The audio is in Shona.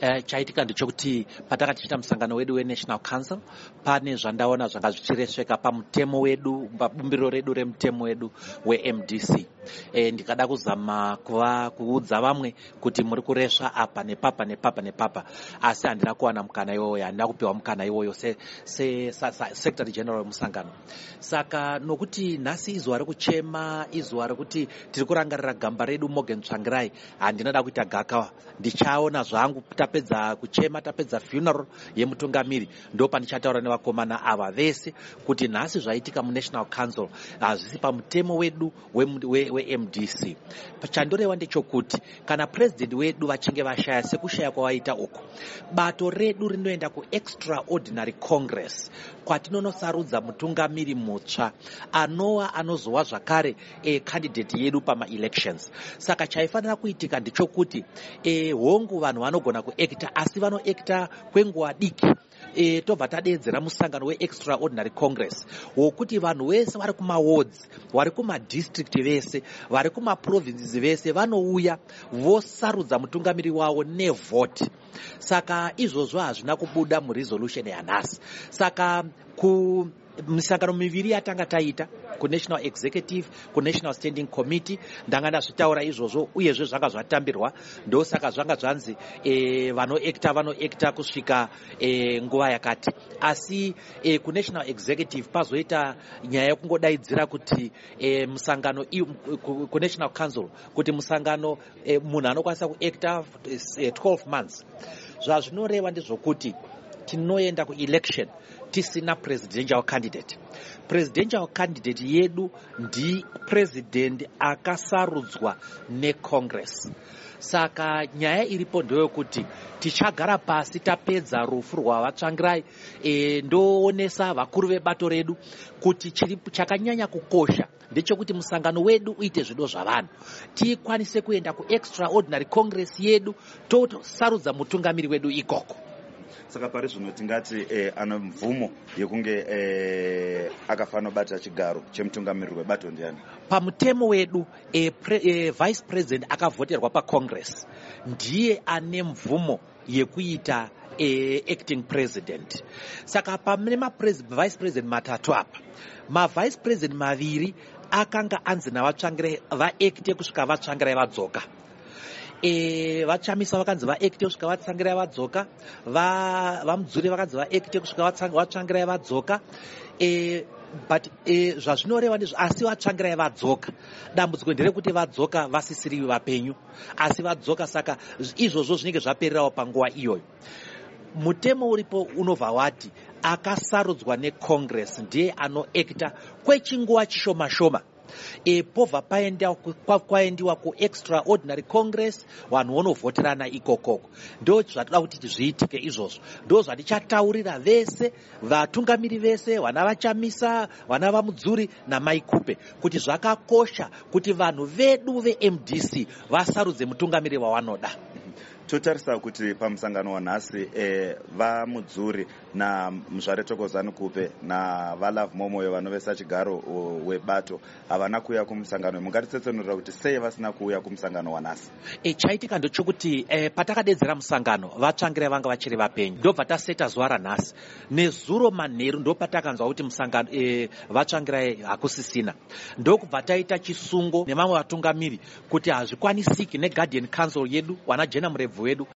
Chaitika ndechekuti patakati tichita musangano wedu weNational Council pane zvandaona zvanga zvichiresveka pamutemo wedu, pabumbiro redu remutemo wedu weMDC. Ndikada kuzama kuudza vamwe kuti muri kuresva apa nepapa nepapa nepapa, asi handina kuwana mukana iwoyo, handina kupiwa mukana iwoyo Secretary General wemusangano. Saka nokuti nhasi izuva rekuchema, izuva rekuti tiri kurangarira gamba redu Morgan Tsvangirai, handinada kuita gakawa. Ndichaona zvangu tapedza kuchema, tapedza funeral yemutungamiri, ndo pandichataura nevakomana ava vese kuti nhasi zvaitika muNational Council hazvisi pamutemo wedu weMDC. Chandoreva ndechokuti kana president wedu vachinge vashaya sekushaya kwavaita uko, bato redu rinoenda kuExtraordinary Congress kwatinonosarudza mutungamiri mutsva anozowa zvakare candidate yedu pama-elections. Saka chaifanira kuitika ndechokuti hongu vanhu vanogona kuekta, asi vanoekta kwenguva diki. Tobva tadeedzera musangano weExtraordinary Congress wokuti vanhu vese vari kumawards, vari kumadistrict vese, vari kumaprovinces vese vanouya vosarudza mutungamiri wavo nevhoti. Saka izvozvo hazvina kubuda muresolution yanhasi. Saka misangano miviri yatanga taita kuNational Executive, kuNational Standing Committee, ndanga ndazvitaura izvozvo uyezve zvanga zvatambirwa, ndosaka zvanga zvanzi vanoekta kusvika nguva yakati. Asi kuNational Executive pazoita nyaya yekungodaidzira kuti musangano kuNational Council kuti musangano munhu anokwanisa kuekta 12 months. Zvazvinoreva ndezvokuti tinoenda kuelection tisina presidential candidate. Presidential candidate yedu ndi president akasarudzwa neCongress. Saka nyaya iripo ndeyokuti tichagara pasi tapedza rufu rwavatsvangirai, ndoonesa vakuru vebato redu kuti chakanyanya kukosha ndechekuti musangano wedu uite zvido zvavanhu, tikwanise kuenda kuExtraordinary Congress yedu tosarudza mutungamiri wedu ikoko. Saka pari zvino tingati ano mvumo yekunge akafanira bata chigaro chemutungamiri webato ndiani? Pamutemo wedu vice president akavhoterwa paCongress ndiye ane mvumo yekuita acting president. Saka pane vice president matatu apa, vice president maviri akanga anzi navatsvangirai vaekte kusvika vatsvangirai vadzoka. Vachamisa vakanzi vaekte kusvika vatsvangirai vadzoka, vamudzuri vakanzi vaekte kusvika vatsvangirai vadzoka. But zvazvinoreva ndizvo, asi vatsvangirai vadzoka. Dambudziko nderekuti vadzoka vasisiri vapenyu, asi vadzoka. Saka izvozvo zvinenge zvapererawo panguva iyoyo. Mutemo uripo unobva wati akasarudzwa neCongress ndiye anoekta kwechinguva chishoma shoma. Pobva kwaendiwa kuExtraordinary Congress, vanhu vonovhoterana ikokoko. Ndo zvatoda kuti zviitike izvozvo. Ndo zvatichataurira vese, vatungamiri vese, vana vachamisa, vana vamudzuri namaikupe, kuti zvakakosha kuti vanhu vedu veMDC vasarudze mutungamiri wavanoda. Totarisa kuti pamusangano wanhasi vamudzuri naMuzvare Thokozani Kupe naValove Momoyo vanovesa chigaro webato havana kuuya kumusangano. Mungatitsetsenurira kuti sei vasina kuuya kumusangano wanhasi? Chaitika ndochokuti patakadedzera musangano vatsvangirai vanga vachiri vapenyu, ndobva taseta zuva ranhasi. Nezuro manheru ndo patakanzwa kuti musangano vatsvangirai hakusisina. Ndokubva taita chisungo nevamwe vatungamiri kuti hazvikwanisiki neGuardian Council yedu, wana Jena Murebvu wedu